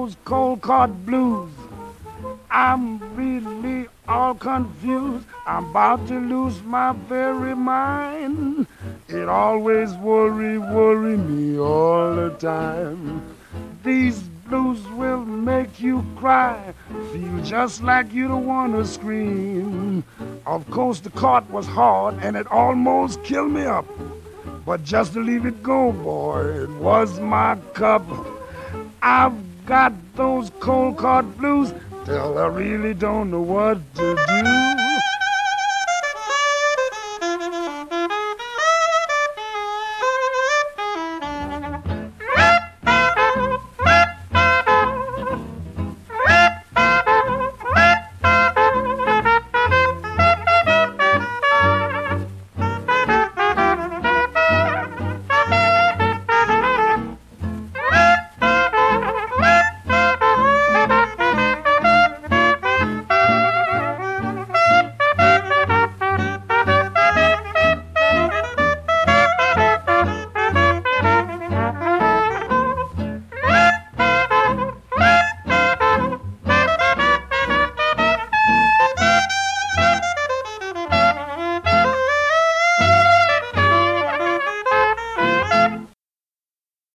those cold card blues. I'm really all confused. I'm about to lose my very mind. It always worry me all the time. These blues will make you cry, feel just like you don't want to scream. Of course, the cart was hard and it almost killed me up. But just to leave it go, boy, it was my cup. I've got those cold card blues till I really don't know what to do.